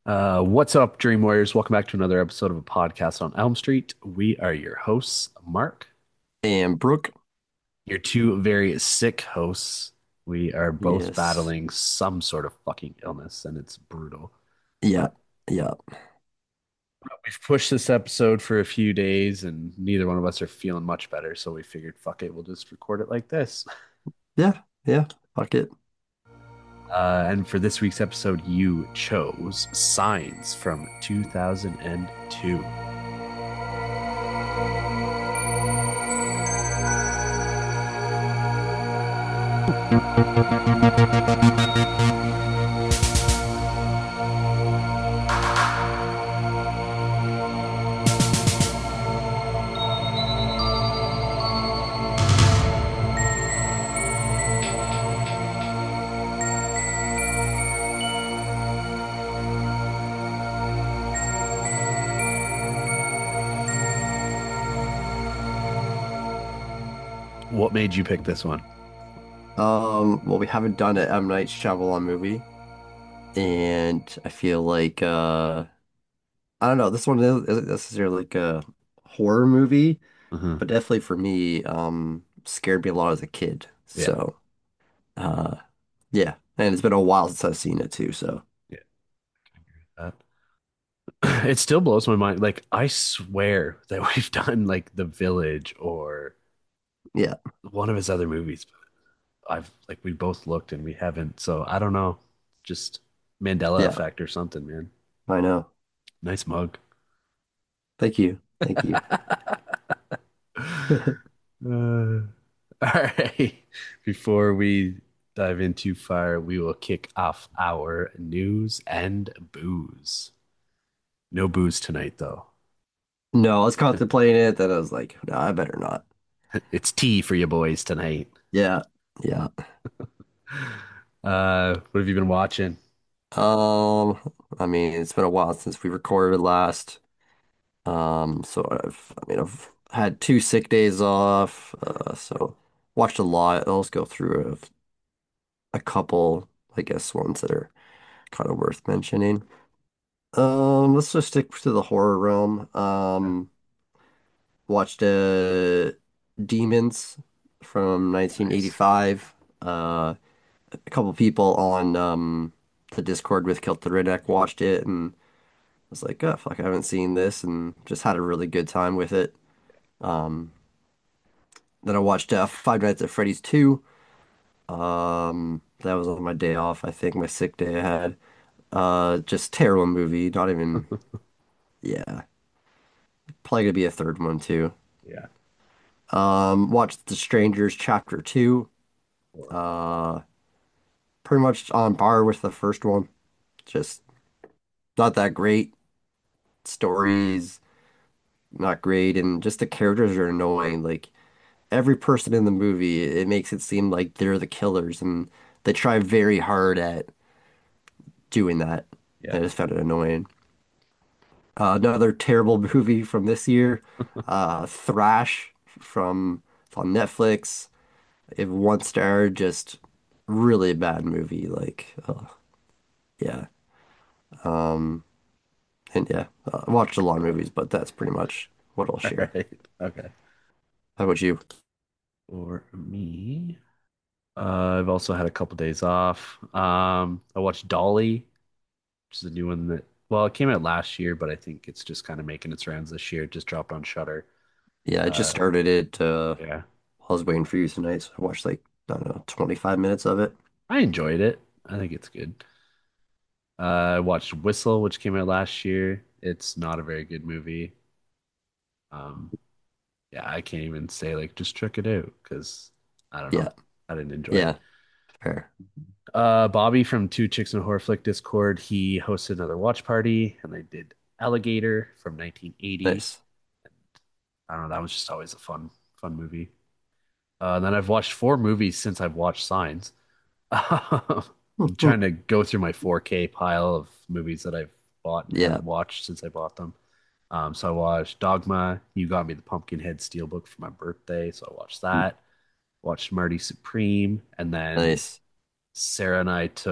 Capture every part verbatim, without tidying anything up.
Uh, what's up, Dream Warriors? Welcome back to another episode of a podcast on Elm Street. We are your hosts, Mark, And Brooke, your two very sick hosts. We are both yes. battling some sort of fucking illness, and it's brutal. Yeah. Yeah. We've pushed this episode for a few days, and neither one of us are feeling much better, so we figured, fuck it, we'll just record it like this. Yeah. Yeah. Fuck it. Uh, and for this week's episode, you chose Signs from two thousand two. What made you pick this one? Um, well, we haven't done an M. Night Shyamalan movie, and I feel like uh I don't know, this one isn't isn't necessarily like a horror movie, Uh-huh. but definitely for me, um, scared me a lot as a kid. Yeah. So uh yeah. And it's been a while since I've seen it too, so Yeah. Uh, It still blows my mind. Like, I swear that we've done like The Village or yeah. one of his other movies. I've like we both looked and we haven't. So I don't know. Just Mandela Yeah. effect or something, man. I know. Nice mug. Thank you. Thank you. Uh, all right. Before we dive in too far, we will kick off our news and booze. No booze tonight, though. No, I was contemplating it, then I was like, no, I better not. It's tea for you boys tonight. Yeah. Yeah. Uh, what have you been watching? Um, I mean, it's been a while since we recorded last. Um, so I've, I mean, I've had two sick days off. Uh, so watched a lot. I'll just go through a, a couple, I guess, ones that are kind of worth mentioning. Um, let's just stick to the horror realm. Um, watched uh, Demons from Nice. nineteen eighty-five. Uh, a couple people on um the Discord with Kilt the Redneck watched it and was like, oh, fuck, I haven't seen this, and just had a really good time with it. Um, then I watched uh, Five Nights at Freddy's two. Um, that was on my day off, I think, my sick day I had. Uh, just terrible movie, not even, yeah, probably gonna be a third one too. Yeah. Um, watched The Strangers Chapter two. Horrible. Uh, pretty much on par with the first one. Just not that great. Stories, not great, and just the characters are annoying. Like, every person in the movie, it makes it seem like they're the killers, and they try very hard at doing that. Yeah. I just found it annoying. Uh, another terrible movie from this year, uh, Thrash from it's on Netflix. It one star, just really bad movie. Like, uh, yeah, um, and yeah, uh, I watched a lot of movies, but that's pretty much what I'll All share. right. Okay. How about you? For me, uh, I've also had a couple days off. Um, I watched Dolly, which is a new one that, well, it came out last year, but I think it's just kind of making its rounds this year. It just dropped on Shudder. Yeah, I just Uh, started it. Uh, yeah, I was waiting for you tonight, so I watched like I don't know, twenty-five minutes of it. I enjoyed it. I think it's good. Uh, I watched Whistle, which came out last year. It's not a very good movie. Um, yeah, I can't even say like just check it out because I don't know. Yeah, I didn't enjoy it. yeah, fair. Uh, Bobby from Two Chicks and a Horror Flick Discord, he hosted another watch party and they did Alligator from nineteen eighty. Nice. I don't know, that was just always a fun, fun movie. Uh, then I've watched four movies since I've watched Signs. I'm trying to go through my four K pile of movies that I've bought and Yeah, haven't watched since I bought them. Um, so I watched Dogma. You got me the Pumpkinhead Steelbook for my birthday, so I watched that. Watched Marty Supreme, and then nice. Sarah and I took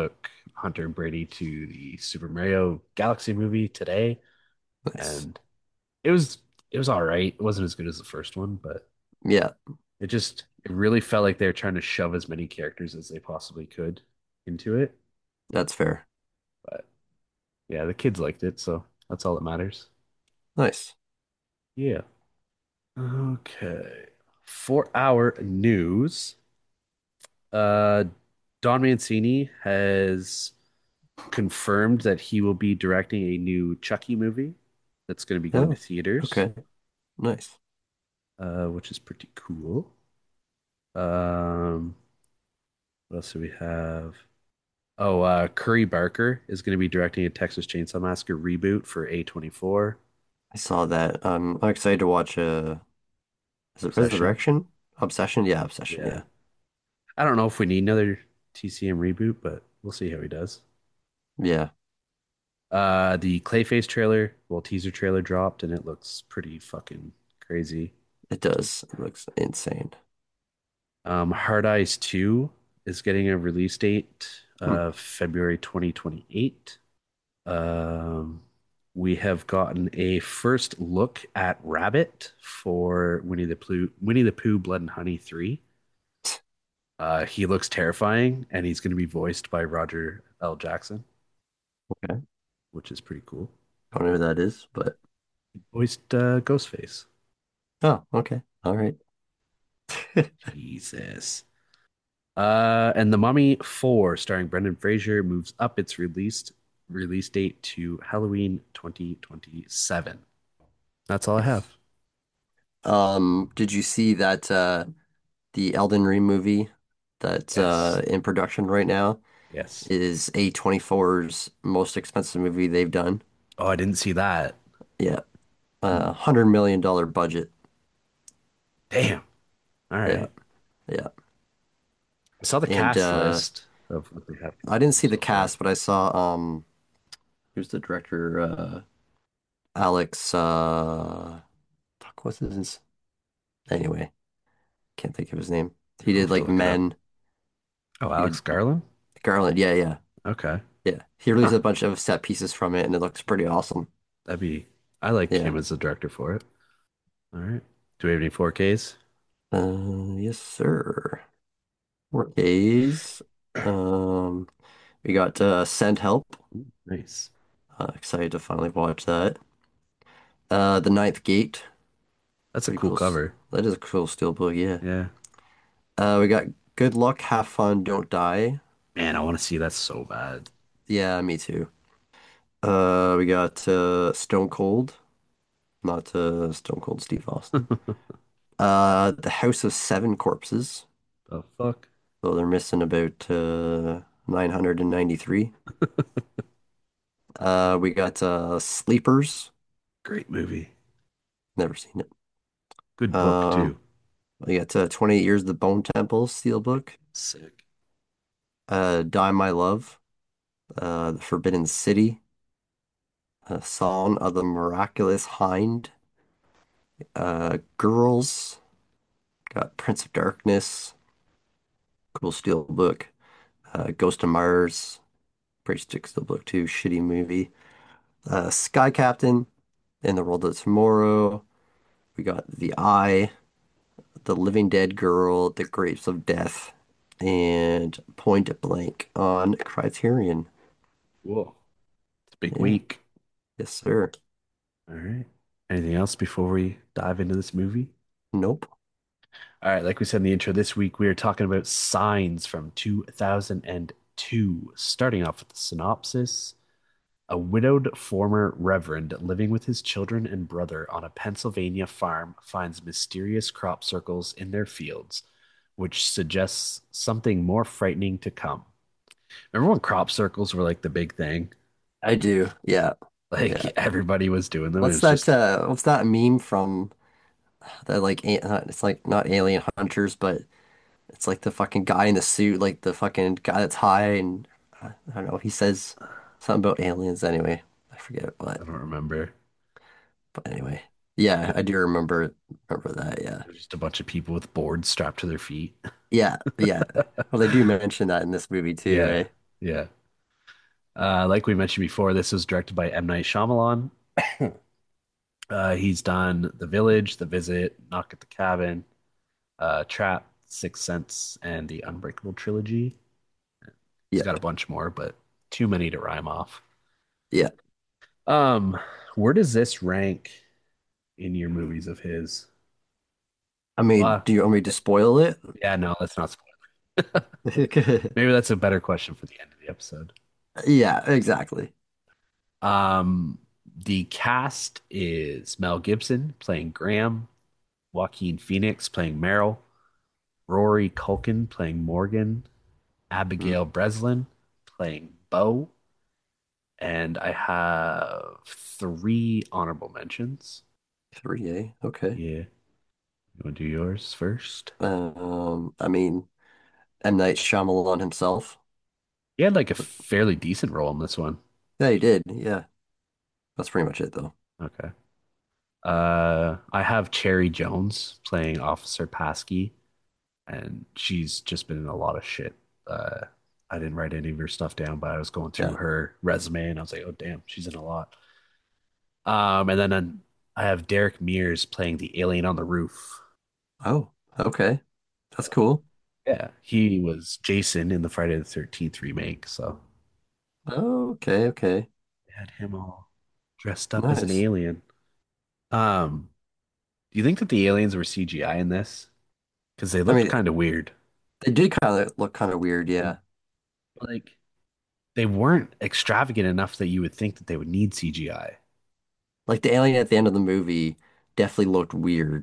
Hunter and Brady to the Super Mario Galaxy movie today, Nice. and it was it was all right. It wasn't as good as the first one, but Yeah, it just it really felt like they were trying to shove as many characters as they possibly could into it. that's fair. But yeah, the kids liked it, so that's all that matters. Nice. Yeah. Okay. For our news, uh, Don Mancini has confirmed that he will be directing a new Chucky movie that's going to be going to Oh, theaters, okay. Nice. uh, which is pretty cool. Um, what else do we have? Oh, uh, Curry Barker is going to be directing a Texas Chainsaw Massacre reboot for A twenty-four. I saw that. Um, I'm excited to watch uh is it Obsession. Resurrection? Obsession? Yeah, Obsession, Yeah. yeah. I don't know if we need another T C M reboot, but we'll see how he does. Yeah, Uh, the Clayface trailer, well, teaser trailer dropped, and it looks pretty fucking crazy. it does. It looks insane. Um, Hard Eyes two is getting a release date Hmm. of February twenty twenty-eight. Um, we have gotten a first look at Rabbit for Winnie the Pooh, Winnie the Pooh, Blood and Honey three. Uh, he looks terrifying, and he's going to be voiced by Roger L. Jackson, Okay. which is pretty cool. I don't know who that is, but Voiced uh, Ghostface. oh, okay. All right. Jesus. Uh, and The Mummy four, starring Brendan Fraser, moves up its released release date to Halloween twenty twenty-seven. That's all I have. Nice. Um, did you see that uh the Elden Ring movie that's Yes. uh in production right now Yes. is A twenty-four's most expensive movie they've done? Oh, I didn't see that. Yeah. Uh, Hmm. one hundred million dollar budget. Damn. All Yeah. right. Yeah. I saw the And cast uh list of what they have I didn't confirmed see the so far. cast, but I saw um who's the director? Uh Alex uh fuck what's his anyway, can't think of his name. He I'll did have to like look it up. Men. Oh, He Alex did Garland? Garland. Yeah, yeah. Okay. Yeah. He released Huh. a bunch of set pieces from it and it looks pretty awesome. That'd be, I like Yeah. him as the director for it. All right. Do we have any four Ks? Uh yes, sir. Four Ks. Um we got uh Send Help. Ooh, nice. Uh, excited to finally watch that. Uh The Ninth Gate. That's a Pretty cool cool. s- cover. That is a cool steelbook, yeah. Yeah. Uh, we got Good Luck, Have Fun, Don't Die. Man, I want to see that so bad. Yeah, me too. Uh, we got uh, Stone Cold, not uh, Stone Cold Steve Austin. The Uh, The House of Seven Corpses. fuck? So they're missing about uh, nine hundred ninety-three. Uh, we got uh, Sleepers. Great movie. Never seen it. Good book Um, too. we got uh, twenty-eight Years of the Bone Temple Steelbook. Sick. Uh, Die My Love. Uh, The Forbidden City. A Song of the Miraculous Hind. Uh, Girls. Got Prince of Darkness. Cool steel book. Uh, Ghost of Mars. Pretty stick steel book too. Shitty movie. Uh, Sky Captain. In the World of Tomorrow. We got The Eye. The Living Dead Girl. The Grapes of Death. And Point Blank on Criterion. Whoa. It's a big Yeah. week. Yes, sir. All right. Anything else before we dive into this movie? Nope. All right, like we said in the intro, this week we are talking about Signs from two thousand two. Starting off with the synopsis. A widowed former reverend living with his children and brother on a Pennsylvania farm finds mysterious crop circles in their fields, which suggests something more frightening to come. Remember when crop circles were like the big thing? I do. Yeah. Like Yeah. everybody was doing them. It What's was that just, uh what's that meme from that like a- uh, it's like not Alien Hunters, but it's like the fucking guy in the suit, like the fucking guy that's high and uh, I don't know, he says something about aliens anyway. I forget I what. don't remember. But anyway. Yeah, I do remember remember that, yeah. There's just a bunch of people with boards strapped to their feet. Yeah, yeah. Well, they do mention that in this movie too, Yeah, eh? yeah. Uh, like we mentioned before, this was directed by M. Night Shyamalan. Uh, he's done The Village, The Visit, Knock at the Cabin, uh, Trap, Sixth Sense, and the Unbreakable trilogy. He's Yeah. got a bunch more, but too many to rhyme off. Yeah. Um, where does this rank in your movies of his? I mean, Well, do you want me to spoil it? yeah, no, let's not spoil. Maybe that's a better question for the end of the episode. Yeah, exactly. Um, the cast is Mel Gibson playing Graham, Joaquin Phoenix playing Meryl, Rory Culkin playing Morgan, Mm, Abigail Breslin playing Bo, and I have three honorable mentions. three A. Okay. Yeah, you want to do yours first? Um, I mean, M. Night Shyamalan himself. He had like a fairly decent role in this one. Yeah, he did. Yeah. That's pretty much it though. Okay. Uh, I have Cherry Jones playing Officer Paskey, and she's just been in a lot of shit. Uh, I didn't write any of her stuff down, but I was going through Yeah. her resume and I was like, oh damn, she's in a lot. Um, and then uh, I have Derek Mears playing the alien on the roof. Oh, okay. That's cool. Yeah, he was Jason in the Friday the thirteenth remake, so Oh, okay, okay. they had him all dressed up as an Nice. alien. Um, do you think that the aliens were C G I in this? Because they I looked mean, kind of weird. they did kind of look kind of weird, yeah. Like they weren't extravagant enough that you would think that they would need C G I. Like the alien at the end of the movie definitely looked weird.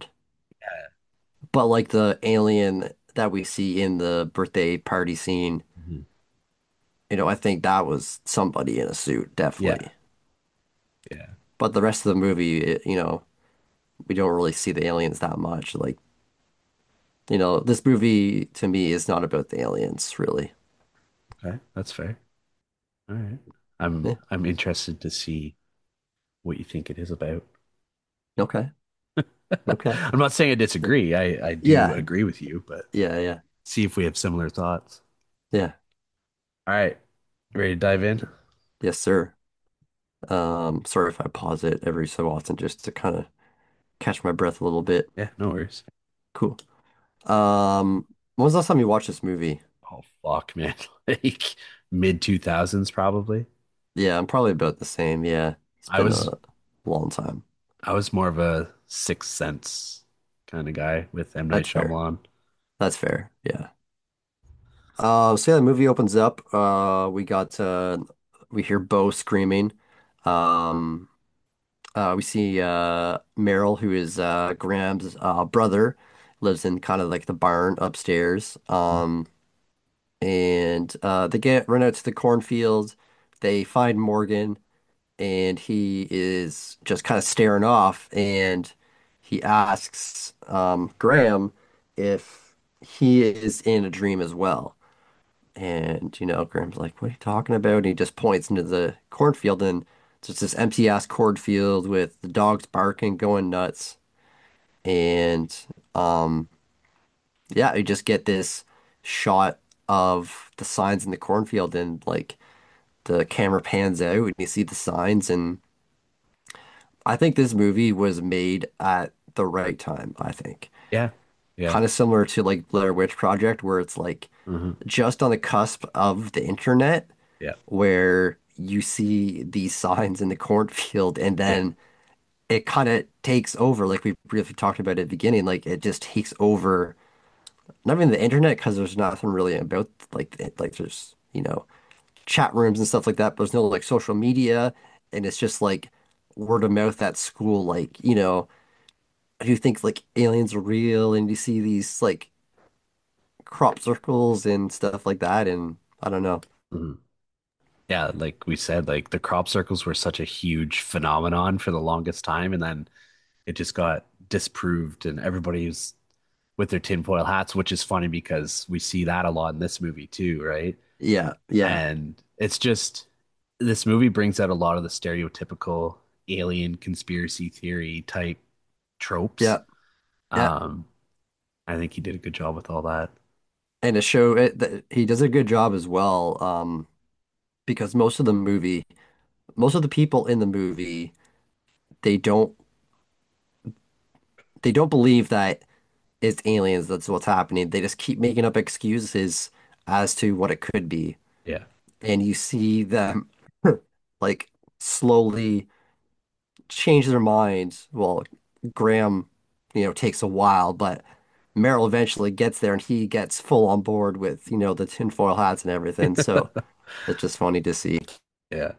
But like the alien that we see in the birthday party scene, Mhm. you know, I think that was somebody in a suit, Yeah, definitely. yeah. But the rest of the movie, it, you know, we don't really see the aliens that much. Like, you know, this movie to me is not about the aliens, really. Okay, that's fair. All right. I'm Yeah. I'm interested to see what you think it is about. Okay. Okay. I'm not saying I disagree. I I do Yeah. agree with you, but Yeah. Yeah. see if we have similar thoughts. Yeah. All right. Ready to dive in? Yes, sir. Um, sorry if I pause it every so often just to kind of catch my breath a little bit. Yeah, no worries. Cool. Um, when was the last time you watched this movie? Oh fuck, man. Like mid two thousands probably. Yeah, I'm probably about the same. Yeah. It's I been was a long time. I was more of a Sixth Sense kind of guy with M. Night That's fair. Shyamalan. That's fair. Yeah. Uh, so yeah, the movie opens up. Uh, we got uh, we hear Bo screaming. Um, uh, we see uh Meryl, who is uh Graham's uh brother, lives in kind of like the barn upstairs. Um, and uh, they get run out to the cornfield. They find Morgan, and he is just kind of staring off. And he asks um Graham if he is in a dream as well. And, you know, Graham's like, what are you talking about? And he just points into the cornfield, and it's just this empty ass cornfield with the dogs barking, going nuts. And um, yeah, you just get this shot of the signs in the cornfield, and like the camera pans out and you see the signs. And I think this movie was made at the right time, I think. Yeah. Yeah. Kind of similar to like Blair Witch Project, where it's like Hmm. just on the cusp of the internet Yeah. where you see these signs in the cornfield, and Yeah. then it kind of takes over, like we briefly talked about at the beginning, like it just takes over not even the internet, because there's nothing really about like it, like there's, you know, chat rooms and stuff like that, but there's no like social media, and it's just like word of mouth at school, like, you know, do you think like aliens are real, and you see these like crop circles and stuff like that, and I don't know. Hmm. Yeah, like we said, like the crop circles were such a huge phenomenon for the longest time, and then it just got disproved, and everybody's with their tinfoil hats, which is funny because we see that a lot in this movie too, right? Yeah, yeah, And it's just this movie brings out a lot of the stereotypical alien conspiracy theory type tropes. yeah, yeah. Um, I think he did a good job with all that. And to show it that he does a good job as well. Um, because most of the movie, most of the people in the movie, they don't they don't believe that it's aliens that's what's happening. They just keep making up excuses as to what it could be. Yeah. And you see them like slowly change their minds. Well, Graham, you know, takes a while, but Meryl eventually gets there and he gets full on board with, you know, the tinfoil hats and everything. So it's just funny to see. Yeah.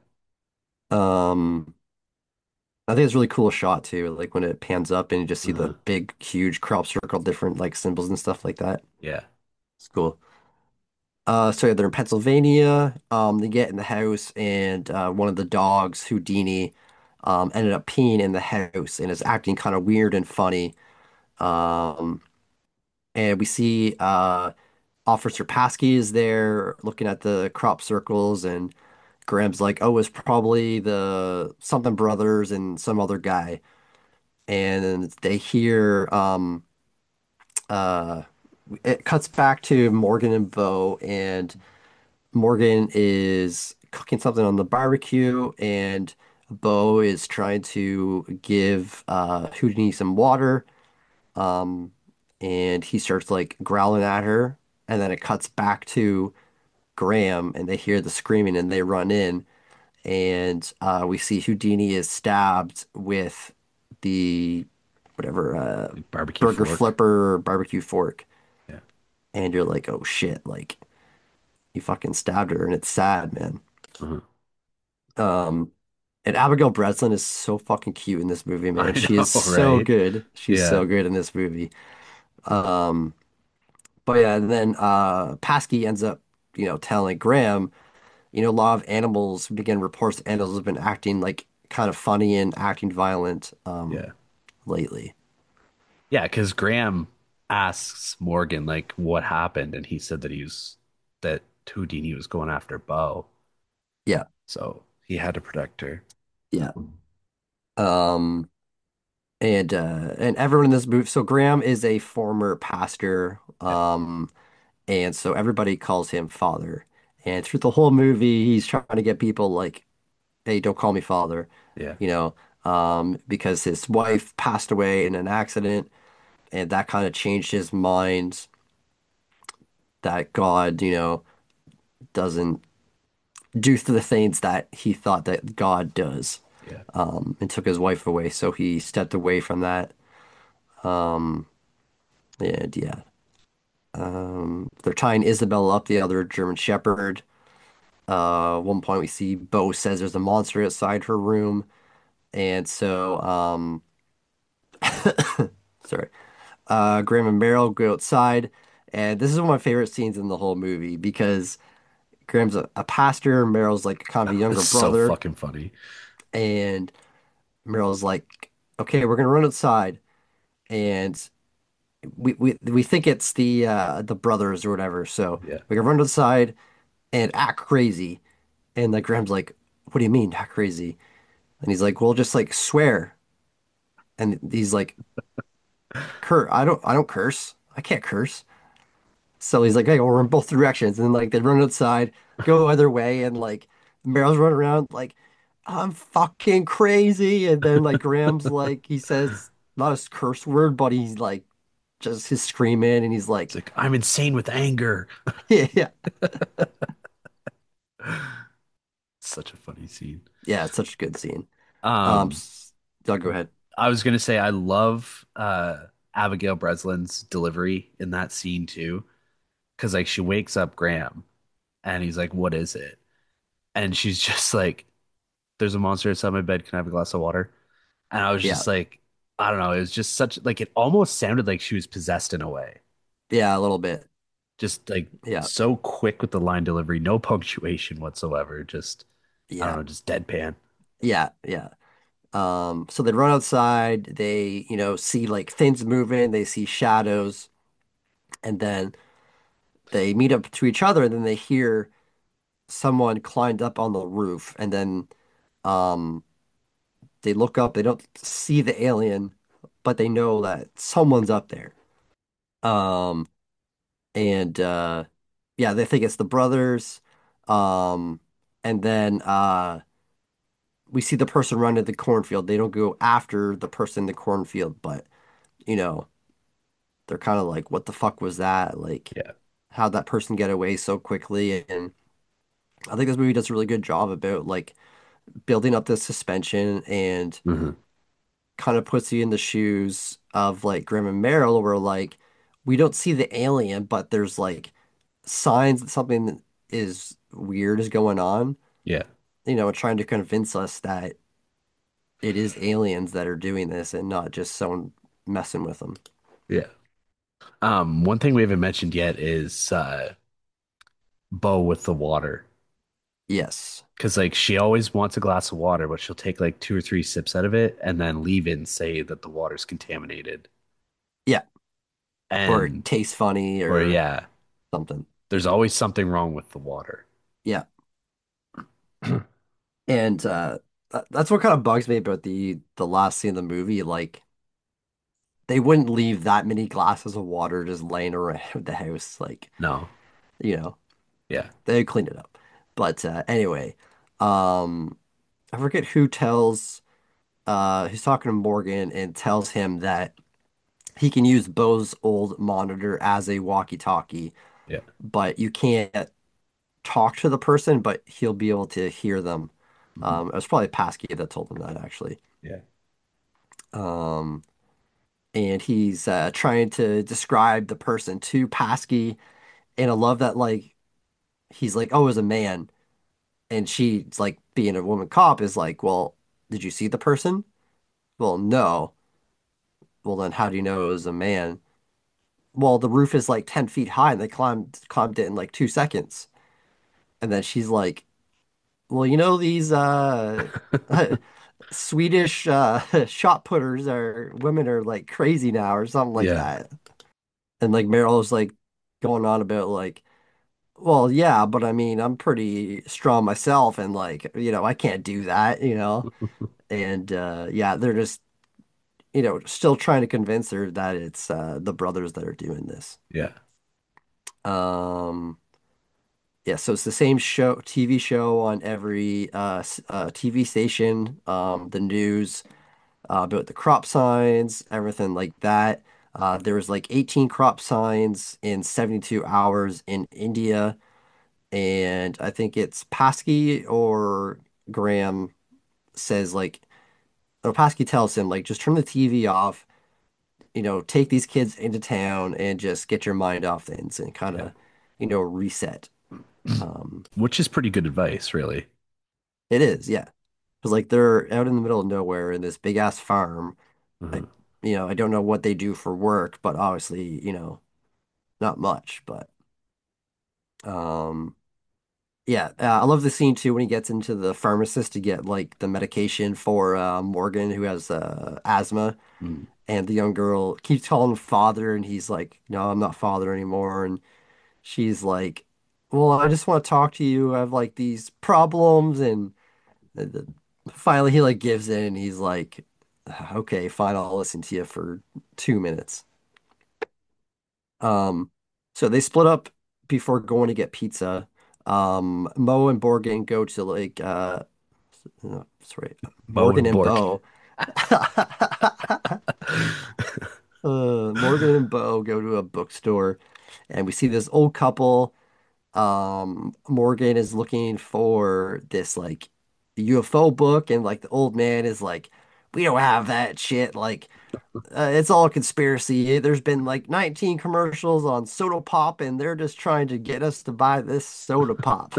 Um, I think it's a really cool shot too, like when it pans up and you just see the Uh-huh. big, huge crop circle, different like symbols and stuff like that. Yeah. It's cool. Uh, so yeah, they're in Pennsylvania. Um, they get in the house, and uh, one of the dogs, Houdini, um, ended up peeing in the house and is acting kind of weird and funny. Um, and we see uh, Officer Paskey is there looking at the crop circles, and Graham's like, "Oh, it's probably the something brothers and some other guy." And they hear um, uh, it cuts back to Morgan and Bo, and Morgan is cooking something on the barbecue, and Bo is trying to give uh, Houdini some water, um, and he starts like growling at her, and then it cuts back to Graham, and they hear the screaming, and they run in, and uh, we see Houdini is stabbed with the whatever uh, Like barbecue burger fork. flipper or barbecue fork, Yeah. and you're like, oh shit, like you fucking stabbed her, and it's sad, man. Uh-huh. Um, and Abigail Breslin is so fucking cute in this movie, man. I She is know, so right? good. She's Yeah. so good in this movie. Um, but yeah, and then uh Paskey ends up, you know, telling Graham, you know, a lot of animals begin reports that animals have been acting like kind of funny and acting violent um Yeah. lately. Yeah, because Graham asks Morgan like what happened, and he said that he was that Houdini was going after Bo, Yeah, so he had to protect her. yeah. Um and uh and everyone in this movie, so Graham is a former pastor. Yeah, Um And so everybody calls him father. And through the whole movie, he's trying to get people like, hey, don't call me father, yeah, you know, um, because his wife passed away in an accident, and that kind of changed his mind that God, you know, doesn't do the things that he thought that God does, yeah, um, and took his wife away. So he stepped away from that. Um, and yeah, um, they're tying Isabel up, the other German Shepherd. Uh, at one point we see Bo says there's a monster outside her room, and so um, sorry, uh, Graham and Meryl go outside, and this is one of my favorite scenes in the whole movie because Graham's a, a pastor, Meryl's like kind of a younger it's so brother, fucking funny. and Meryl's like, okay, we're gonna run outside, and we we we think it's the uh the brothers or whatever, so Yeah, we can run outside and act crazy, and like Graham's like, what do you mean act crazy? And he's like, well, just like swear. And he's like, "Cur, I don't, I don't curse. I can't curse." So he's like, "Hey, we're in both directions." And then like they run outside, go either way, and like Meryl's running around like, "I'm fucking crazy." And then like Graham's like, he says not a curse word, but he's like just his screaming, and he's it's like, like I'm insane with anger. "Yeah, yeah, Such a funny scene. yeah." It's such a good scene. Um, Um, s- I'll go ahead. I was gonna say I love uh Abigail Breslin's delivery in that scene too, because like she wakes up Graham and he's like, "What is it?" And she's just like, "There's a monster inside my bed. Can I have a glass of water?" And I was Yeah, just like, I don't know. It was just such like it almost sounded like she was possessed in a way. yeah, a little bit. Just like Yeah, so quick with the line delivery, no punctuation whatsoever. Just I don't yeah, know, just deadpan. yeah, yeah. Um, so they run outside, they, you know, see like things moving, they see shadows, and then they meet up to each other, and then they hear someone climbed up on the roof, and then um they look up, they don't see the alien, but they know that someone's up there. Um, and uh yeah, they think it's the brothers. Um, And then uh we see the person run to the cornfield. They don't go after the person in the cornfield, but you know, they're kind of like, what the fuck was that? Like, Yeah. how'd that person get away so quickly? And I think this movie does a really good job about like building up this suspension and Hmm. kind of puts you in the shoes of like Graham and Merrill, where like we don't see the alien, but there's like signs that something is weird is going on, Yeah. you know, trying to convince us that it is aliens that are doing this and not just someone messing with them. Yeah. Um, one thing we haven't mentioned yet is uh Bo with the water. Yes. Because like she always wants a glass of water, but she'll take like two or three sips out of it and then leave it and say that the water's contaminated. Yeah. Or it And tastes funny or or yeah, something. there's always something wrong with the water. Yeah. And uh th- that's what kind of bugs me about the the last scene of the movie. Like they wouldn't leave that many glasses of water just laying around the house. Like, No. you know, Yeah. they cleaned it up. But uh anyway, um I forget who tells uh who's talking to Morgan and tells him that he can use Bo's old monitor as a walkie-talkie, Yeah. but you can't talk to the person, but he'll be able to hear them. Mhm. Um, it was probably Pasky that told him that actually. Yeah. Um, and he's uh, trying to describe the person to Pasky, and I love that like he's like, "Oh, it was a man," and she's like, being a woman cop, is like, "Well, did you see the person?" Well, no. Well, then how do you know it was a man? Well, the roof is like ten feet high, and they climbed climbed it in like two seconds. And then she's like, well, you know, these uh Swedish uh shot putters are women are like crazy now or something like Yeah. that. And like Meryl's like going on about like, well, yeah, but I mean, I'm pretty strong myself and like, you know, I can't do that, you know. And uh yeah, they're just, you know, still trying to convince her that it's uh the brothers that are doing this. Yeah. Um Yeah, so it's the same show, T V show on every uh, s- uh, T V station, um, the news uh, about the crop signs, everything like that. Uh, there was like eighteen crop signs in seventy-two hours in India, and I think it's Pasky or Graham says like, or Pasky tells him like, just turn the T V off, you know, take these kids into town and just get your mind off things and kind Yeah. of, you know, reset. Um, Which is pretty good advice, really. it is, yeah. Because like they're out in the middle of nowhere in this big ass farm. I, Uh-huh. you know, I don't know what they do for work, but obviously, you know, not much. But um, yeah, uh, I love the scene too when he gets into the pharmacist to get like the medication for uh, Morgan who has uh, asthma, Mm. and the young girl keeps calling him father, and he's like, "No, I'm not father anymore." And she's like, "Well, I just want to talk to you. I have like these problems," and And then finally, he like gives in and he's like, okay, fine, I'll listen to you for two minutes. Um, so they split up before going to get pizza. Um, Mo and Morgan go to like, uh, no, sorry, Bo Morgan and and Bork. Bo. Uh, Morgan and Bo go to a bookstore and we see this old couple. Um, Morgan is looking for this like U F O book, and like the old man is like, we don't have that shit. Like, uh, it's all a conspiracy. There's been like nineteen commercials on soda pop, and they're just trying to get us to buy this soda pop.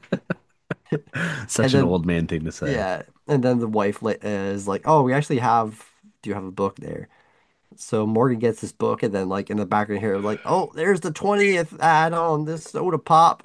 And Such an then, old man thing to say. yeah, and then the wife li- is like, oh, we actually have, do you have a book there? So Morgan gets this book, and then like in the background here, like, oh, there's the twentieth ad on this soda pop.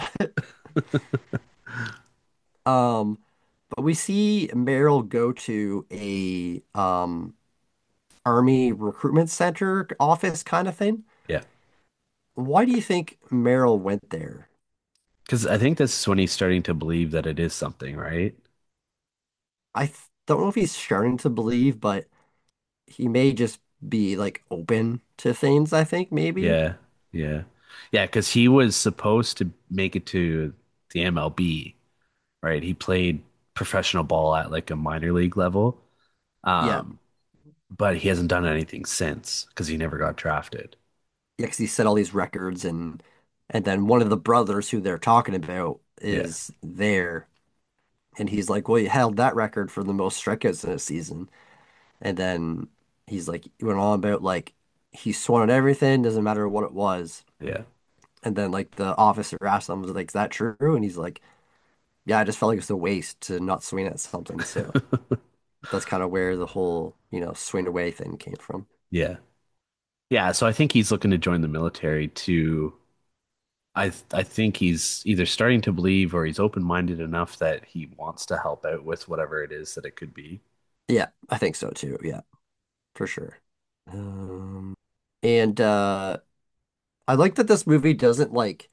Um, but we see Meryl go to a um army recruitment center office kind of thing. Yeah. Why do you think Meryl went there? Because I think this is when he's starting to believe that it is something, right? I th don't know if he's starting to believe, but he may just be like open to things, I think maybe. Yeah. Yeah. Yeah. Because he was supposed to make it to the M L B, right? He played professional ball at like a minor league level. Yeah. Um, but he hasn't done anything since because he never got drafted. Yeah, 'cause he set all these records and and then one of the brothers who they're talking about Yeah, is there and he's like, well, you held that record for the most strikeouts in a season. And then he's like, he went on about like he swung at everything, doesn't matter what it was. yeah. And then like the officer asked him, was like, is that true? And he's like, yeah, I just felt like it's a waste to not swing at something. So that's kind of where the whole, you know, swing away thing came from. Yeah. Yeah, so I think he's looking to join the military to I th- I think he's either starting to believe or he's open-minded enough that he wants to help out with whatever it is that it could be. Yeah, I think so too. Yeah, for sure. Um, and uh I like that this movie doesn't like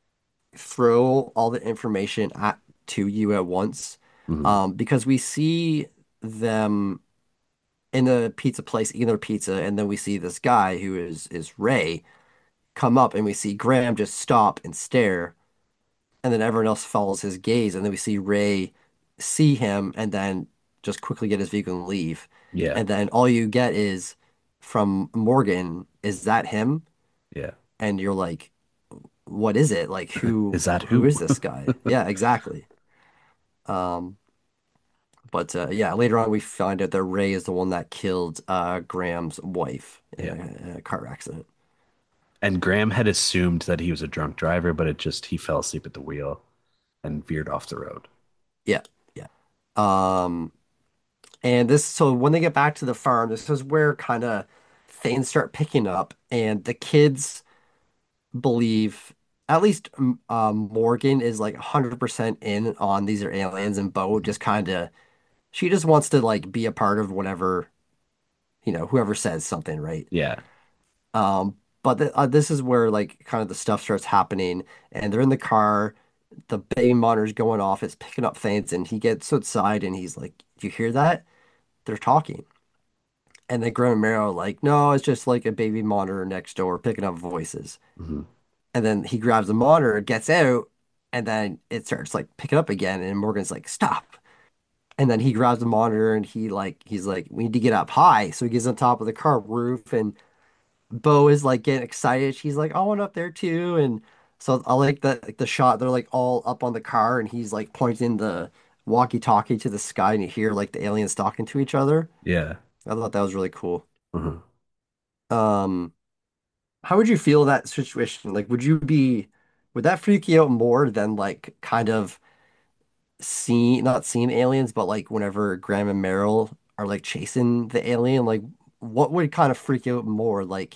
throw all the information at to you at once. Hmm. Um, because we see them in the pizza place eating their pizza, and then we see this guy who is is Ray come up, and we see Graham just stop and stare, and then everyone else follows his gaze, and then we see Ray see him, and then just quickly get his vehicle and leave, Yeah, and then all you get is from Morgan, is that him? yeah. And you're like, what is it? Like who Is that who who? is this guy? Yeah, exactly. Um, but uh, yeah, later on we find out that Ray is the one that killed uh, Graham's wife in Yeah. a, in a car accident. And Graham had assumed that he was a drunk driver, but it just he fell asleep at the wheel and veered off the road. Yeah, yeah. Um, and this, so when they get back to the farm, this is where kind of things start picking up, and the kids believe, at least um, um, Morgan is like one hundred percent in on these are aliens, and Bo Mhm. just kind of, she just wants to like be a part of whatever, you know, whoever says something, right? Yeah, Um, but th uh, this is where like kind of the stuff starts happening, and they're in the car. The baby monitor's going off. It's picking up faints, and he gets outside, and he's like, "Do you hear that? They're talking." And then Graham and Meryl are like, "No, it's just like a baby monitor next door picking up voices." hmm, And then he grabs the monitor, gets out, and then it starts like picking up again. And Morgan's like, "Stop!" And then he grabs the monitor, and he like he's like, "We need to get up high." So he gets on top of the car roof, and Bo is like getting excited. She's like, I want up there too. And so I like the like the shot. They're like all up on the car, and he's like pointing the walkie-talkie to the sky, and you hear like the aliens talking to each other. yeah. I thought that was really cool. Uh-huh. Um, how would you feel that situation? Like, would you be, would that freak you out more than like kind of seeing, not seeing aliens, but like whenever Graham and Meryl are like chasing the alien? Like, what would kind of freak you out more? Like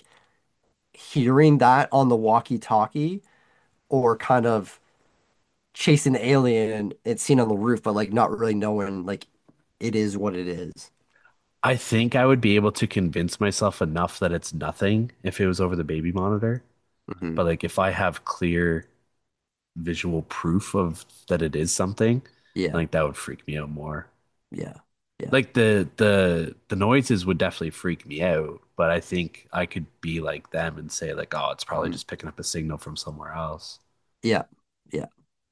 hearing that on the walkie-talkie or kind of chasing the alien and seeing on the roof, but like not really knowing like it is what it is. I think I would be able to convince myself enough that it's nothing if it was over the baby monitor. Hmm. But like if I have clear visual proof of that it is something, I Yeah, think that would freak me out more. yeah, yeah. Like the the the noises would definitely freak me out, but I think I could be like them and say like, oh, it's probably Mhm. just picking up a signal from somewhere else. Yeah, yeah.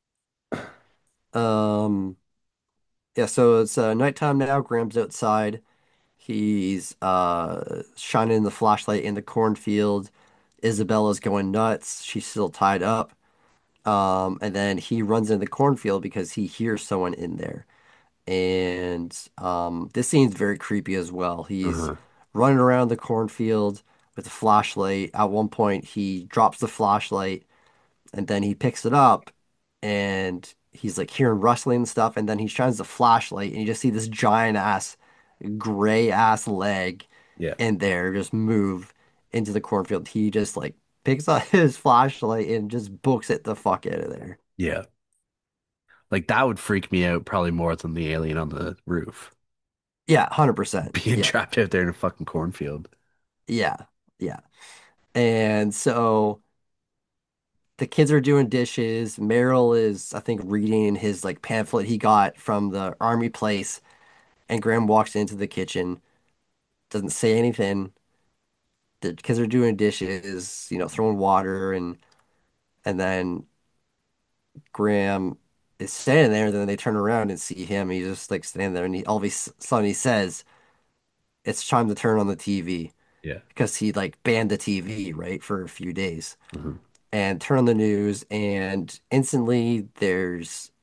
Um, yeah, so it's uh, nighttime now. Graham's outside. He's uh shining the flashlight in the cornfield. Isabella's going nuts. She's still tied up. Um, and then he runs in the cornfield because he hears someone in there. And um, this scene's very creepy as well. He's Uh-huh. running around the cornfield with a flashlight. At one point, he drops the flashlight and then he picks it up and he's like hearing rustling and stuff. And then he shines the flashlight and you just see this giant ass, gray ass leg Yeah. in there just move into the cornfield. He just like picks up his flashlight and just books it the fuck out of there. Yeah. Like that would freak me out probably more than the alien on the roof Yeah, one hundred percent. being Yeah, trapped out there in a fucking cornfield. yeah, yeah. And so the kids are doing dishes. Meryl is, I think, reading his like pamphlet he got from the army place. And Graham walks into the kitchen, doesn't say anything. The kids are doing dishes, you know, throwing water and and then Graham is standing there, and then they turn around and see him. He's just like standing there, and he all of a sudden he says, "It's time to turn on the T V," Yeah. because he like banned the T V, right, for a few days, Hmm. and turn on the news, and instantly there's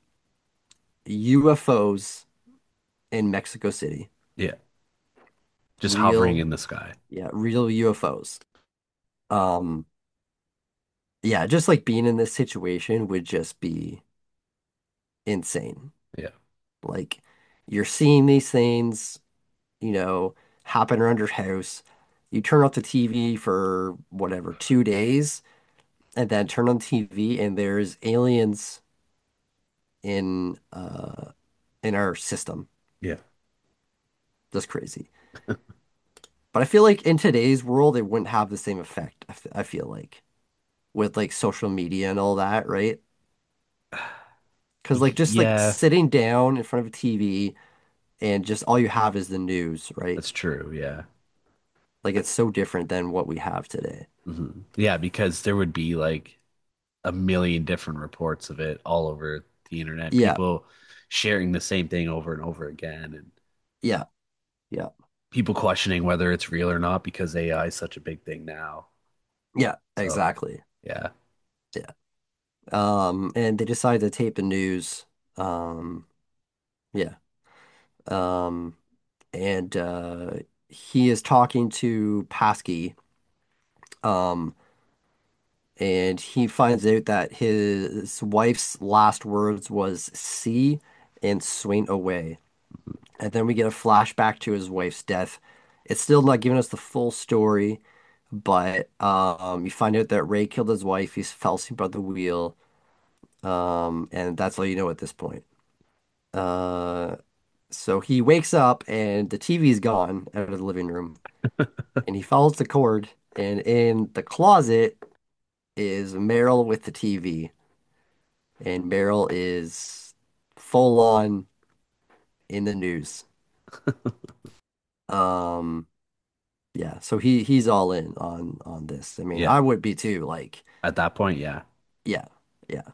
U F Os in Mexico City. Yeah. Just hovering Real, in the sky. yeah, real U F Os. Um, yeah, just like being in this situation would just be insane. Yeah. Like you're seeing these things, you know, happen around your house. You turn off the T V for whatever, two days, and then turn on the T V and there's aliens in uh in our system. Yeah. That's crazy. But I feel like in today's world, it wouldn't have the same effect. I, f I feel like with like social media and all that, right? Because like Y- just like Yeah, sitting down in front of a T V and just all you have is the news, right? that's true. Yeah. Like it's so different than what we have today. Hmm. Yeah, because there would be like a million different reports of it all over the internet, Yeah, people sharing the same thing over and over again, and yeah, yeah, people questioning whether it's real or not because A I is such a big thing now. yeah, So, exactly. yeah. Yeah. Um, and they decided to tape the news. Um, yeah. Um, and uh, he is talking to Pasky. Um, and he finds out that his wife's last words was "see" and "swing away." And then we get a flashback to his wife's death. It's still not giving us the full story, but um, you find out that Ray killed his wife. He fell asleep by the wheel, um, and that's all you know at this point. Uh, so he wakes up and the T V's gone out of the living room, and he follows the cord, and in the closet is Meryl with the T V, and Meryl is full on in the news. Um, yeah, so he he's all in on on this. I mean, Yeah. I would be too. Like, At that point, yeah. yeah, yeah.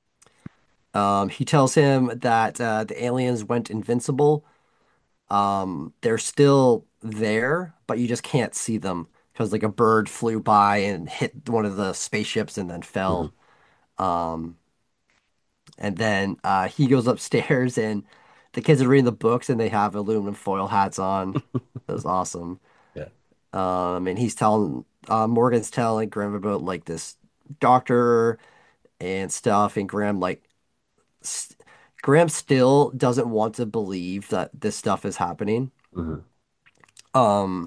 Um, he tells him that uh, the aliens went invincible. Um, they're still there, but you just can't see them because like a bird flew by and hit one of the spaceships and then Hmm. fell. Um, and then uh, he goes upstairs and the kids are reading the books and they have aluminum foil hats on. That was awesome. Yeah. Um, and he's telling uh, Morgan's telling Graham about like this doctor and stuff, and Graham like st Graham still doesn't want to believe that this stuff is happening. Hmm. Um,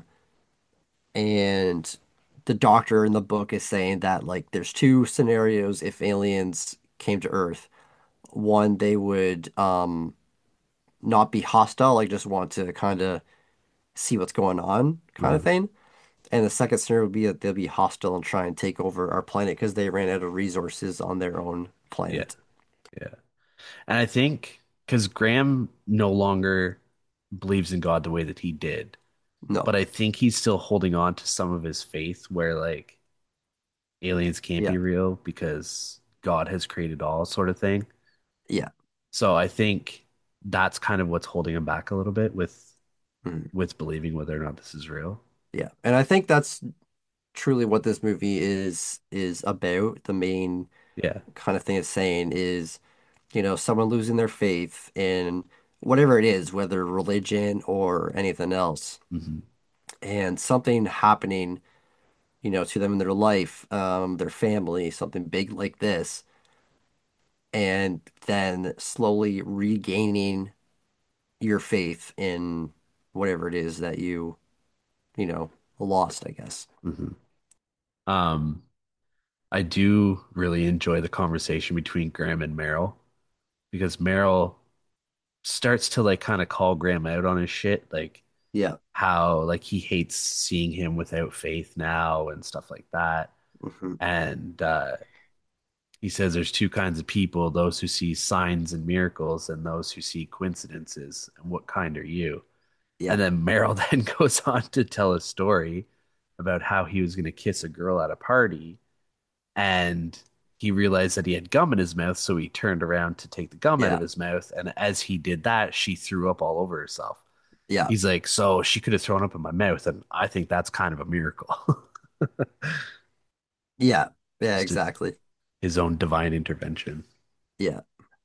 and the doctor in the book is saying that like there's two scenarios if aliens came to Earth. One, they would um not be hostile, like just want to kind of see what's going on, kind of Hmm. thing. And the second scenario would be that they'll be hostile and try and take over our planet because they ran out of resources on their own Yeah. planet. Yeah. And I think because Graham no longer believes in God the way that he did, but No. I think he's still holding on to some of his faith where like aliens can't Yeah. be real because God has created all sort of thing. Yeah. So I think that's kind of what's holding him back a little bit with Mhm. with believing whether or not this is real. Yeah. And I think that's truly what this movie is is about. The main Yeah. kind of thing it's saying is, you know, someone losing their faith in whatever it is, whether religion or anything else, Hmm. and something happening, you know, to them in their life, um, their family, something big like this, and then slowly regaining your faith in whatever it is that you, you know, lost, I guess. Hmm. Um, I do really enjoy the conversation between Graham and Meryl because Meryl starts to like kind of call Graham out on his shit, like Yeah. how like he hates seeing him without faith now and stuff like that. Hmm. And uh, he says there's two kinds of people, those who see signs and miracles and those who see coincidences. And what kind are you? Yeah. And then Meryl then goes on to tell a story about how he was going to kiss a girl at a party. And he realized that he had gum in his mouth, so he turned around to take the gum out of Yeah. his mouth. And as he did that, she threw up all over herself. Yeah. He's like, so she could have thrown up in my mouth, and I think that's kind of a miracle. Yeah. Yeah, Just exactly. his own divine intervention. Yeah.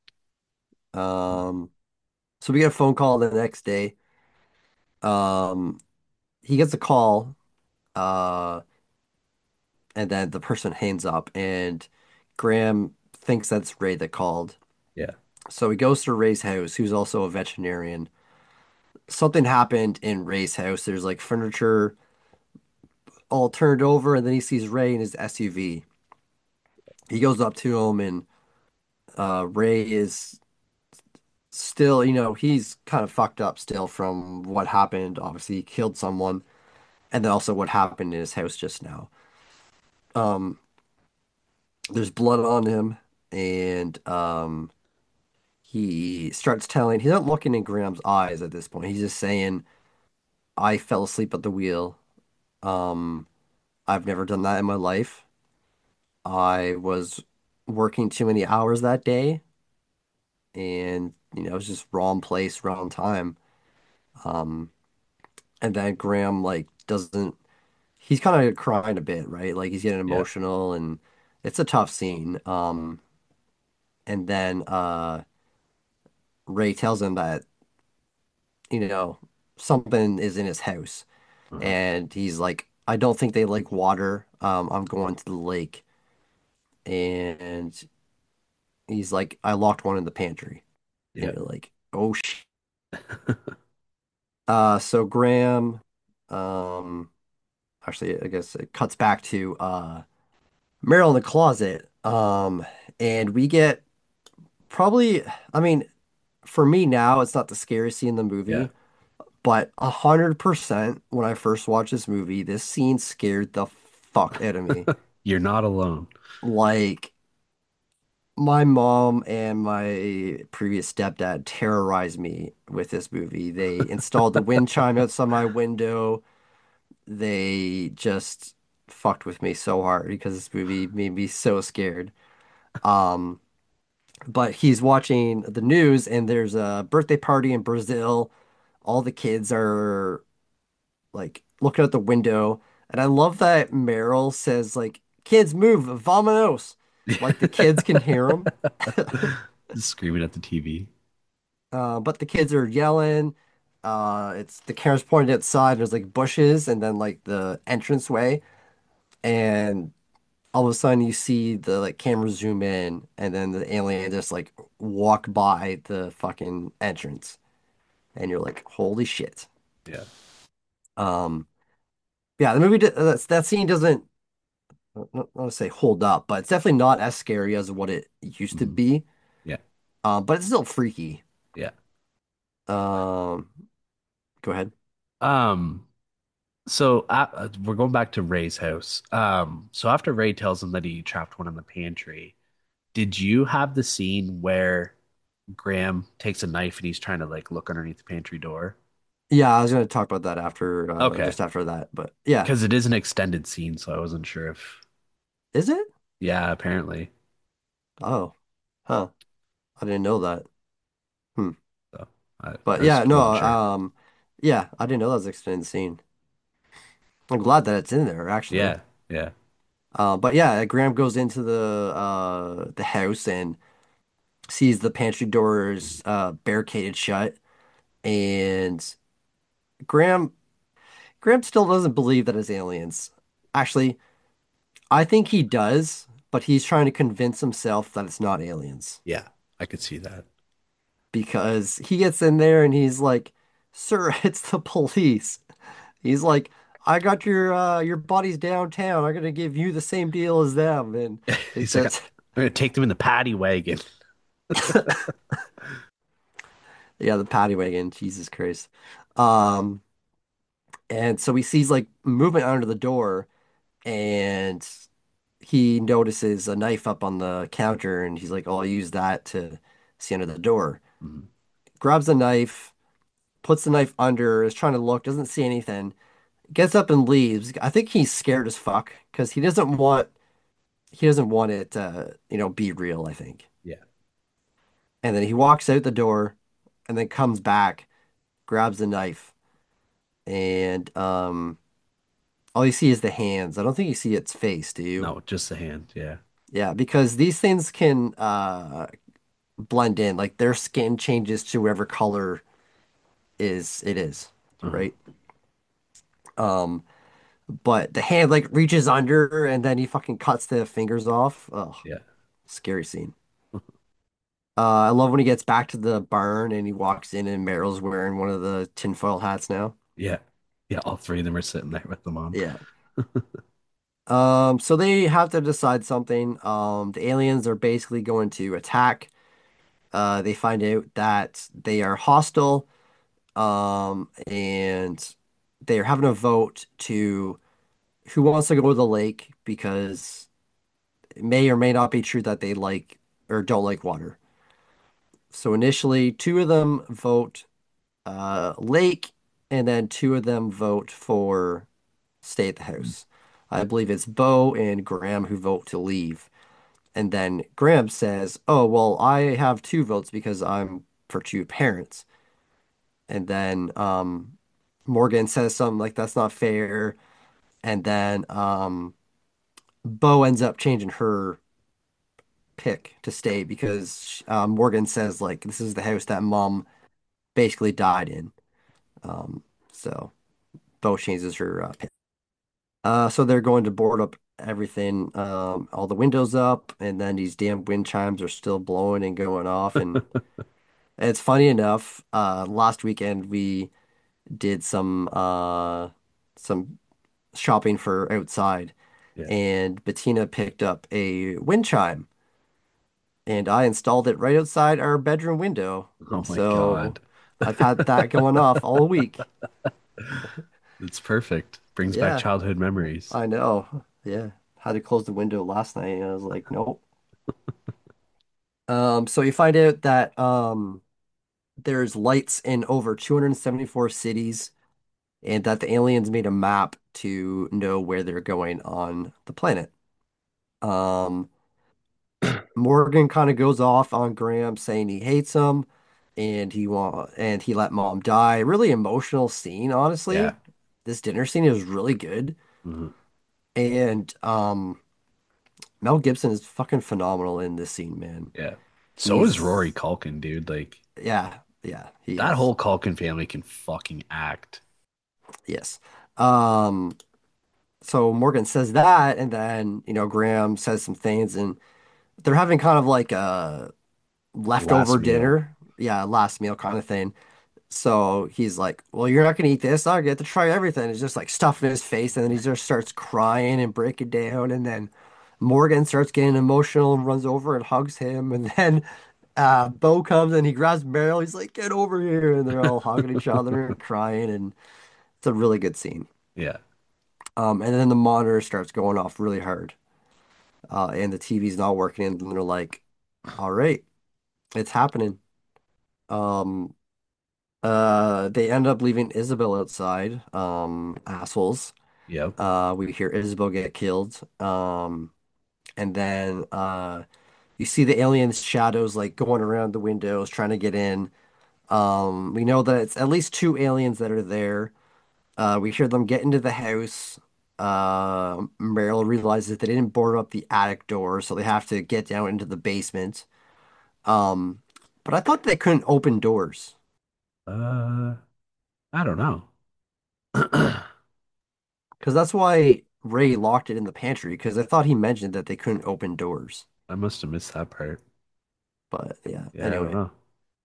Um, so we get a phone call the next day. Um, he gets a call, uh, and then the person hangs up, and Graham thinks that's Ray that called. Yeah, So he goes to Ray's house, who's also a veterinarian. Something happened in Ray's house. There's like furniture all turned over, and then he sees Ray in his S U V. He goes up to him, and uh, Ray is still, you know, he's kind of fucked up still from what happened. Obviously, he killed someone, and then also what happened in his house just now. Um, there's blood on him, and um, he starts telling, he's not looking in Graham's eyes at this point. He's just saying, I fell asleep at the wheel. Um, I've never done that in my life. I was working too many hours that day, and you know, it was just wrong place, wrong time. Um, and then Graham like doesn't he's kind of crying a bit, right? Like he's getting yeah, emotional and it's a tough scene. Um, and then uh Ray tells him that, you know, something is in his house. uh-huh. And he's like, I don't think they like water. Um, I'm going to the lake. And he's like, I locked one in the pantry. And Yeah, you're like, oh sh Uh, so Graham, um, actually, I guess it cuts back to uh, Meryl in the closet. Um, and we get probably, I mean, for me now, it's not the scariest scene in the yeah. movie, but a hundred percent when I first watched this movie, this scene scared the fuck out of me. You're not alone. Like, my mom and my previous stepdad terrorized me with this movie. They installed the wind chime outside my window. They just fucked with me so hard because this movie made me so scared. Um, but he's watching the news and there's a birthday party in Brazil. All the kids are like looking out the window. And I love that Meryl says like, kids move, vamonos. Like the kids can hear him. Just screaming at the T V. Uh, but the kids are yelling. Uh, it's the camera's pointed outside. There's like bushes and then like the entranceway. And all of a sudden you see the like camera zoom in and then the alien just like walk by the fucking entrance and you're like holy shit. Yeah. um yeah, the movie d- uh, that's that scene doesn't, I don't want to say hold up, but it's definitely not as scary as what it used to Mhm. be. Yeah. Um but it's still freaky. Yeah. um Go ahead. Um, so uh, uh, we're going back to Ray's house. Um, so after Ray tells him that he trapped one in the pantry, did you have the scene where Graham takes a knife and he's trying to like look underneath the pantry door? Yeah, I was going to talk about that after uh Okay. just after that, but yeah. Because it is an extended scene, so I wasn't sure if, Is it? yeah, apparently. Oh, huh, I didn't know that. Hmm. So I, But I yeah, just no, wasn't sure. um yeah, I didn't know that was an extended scene. I'm glad that it's in there, actually. Yeah. Yeah. Uh, but yeah, Graham goes into the uh, the house and sees the pantry doors uh, barricaded shut, and Graham Graham still doesn't believe that it's aliens. Actually, I think he does, but he's trying to convince himself that it's not aliens Yeah. I could see that. because he gets in there and he's like, "Sir, it's the police." He's like, "I got your uh, your buddies downtown. I'm gonna give you the same deal as them," and he He's like, I'm starts. gonna take them in the paddy wagon. Yeah, the paddy wagon. Jesus Christ. Um, and so he sees like movement under the door and he notices a knife up on the counter and he's like, oh, I'll use that to see under the door. Mhm. Grabs the knife, puts the knife under, is trying to look, doesn't see anything, gets up and leaves. I think he's scared as fuck because he doesn't want he doesn't want it to, you know, be real, I think. Yeah. And then he walks out the door and then comes back, grabs the knife, and um all you see is the hands. I don't think you see its face, do you? No, just the hand. Yeah. Yeah, because these things can uh blend in. Like their skin changes to whatever color is it is, Uh-huh. right? Um, but the hand like reaches under and then he fucking cuts the fingers off. Oh, Yeah. scary scene. Uh, I love when he gets back to the barn and he walks in and Meryl's wearing one of the tinfoil hats now. Yeah. Yeah. All three of them are sitting there with the mom. Yeah. Um, so they have to decide something. Um, the aliens are basically going to attack. Uh, they find out that they are hostile. Um, and they're having a vote to who wants to go to the lake because it may or may not be true that they like or don't like water. So initially, two of them vote uh, lake, and then two of them vote for stay at the house. I believe it's Bo and Graham who vote to leave. And then Graham says, "Oh, well, I have two votes because I'm for two parents." And then um, Morgan says something like that's not fair. And then um, Bo ends up changing her pick to stay because um, Morgan says like this is the house that mom basically died in. Um, so Bo changes her uh, pick. Uh, so they're going to board up everything, um, all the windows up, and then these damn wind chimes are still blowing and going off. And it's funny enough. Uh, last weekend we did some uh, some shopping for outside, Yeah. and Bettina picked up a wind chime, and I installed it right outside our bedroom window. Oh my So God. I've had that going off all week. It's perfect. Brings back Yeah, childhood memories. I know. Yeah, had to close the window last night, and I was like, nope. Um, so you find out that um, there's lights in over two hundred seventy-four cities, and that the aliens made a map to know where they're going on the planet. Um, Morgan kind of goes off on Graham saying he hates him and he want and he let mom die. Really emotional scene, Yeah. honestly. This dinner scene is really good. Mhm. And um Mel Gibson is fucking phenomenal in this scene, man. Yeah. So is Rory He's Culkin, dude. Like yeah, yeah, he that is. whole Culkin family can fucking act. Yes. Um so Morgan says that and then, you know, Graham says some things and they're having kind of like a leftover Last meal. dinner. Yeah, last meal kind of thing. So he's like, "Well, you're not gonna eat this. I get to try everything." It's just like stuff in his face, and then he just starts crying and breaking down. And then Morgan starts getting emotional and runs over and hugs him. And then uh, Bo comes and he grabs Meryl. He's like, "Get over here!" And they're all hugging each other and crying, and it's a really good scene. Yeah. Um, and then the monitor starts going off really hard, uh, and the T V's not working. And they're like, "All right, it's happening." Um, Uh, they end up leaving Isabel outside. Um, assholes. Yep. Uh, we hear Isabel get killed. Um, and then uh, you see the aliens' shadows like going around the windows trying to get in. Um, we know that it's at least two aliens that are there. Uh, we hear them get into the house. Uh, Meryl realizes they didn't board up the attic door, so they have to get down into the basement. Um, but I thought they couldn't open doors. Uh, I don't know. I Because that's why Ray locked it in the pantry, because I thought he mentioned that they couldn't open doors. must have missed that part. But yeah, Yeah, I don't anyway. know.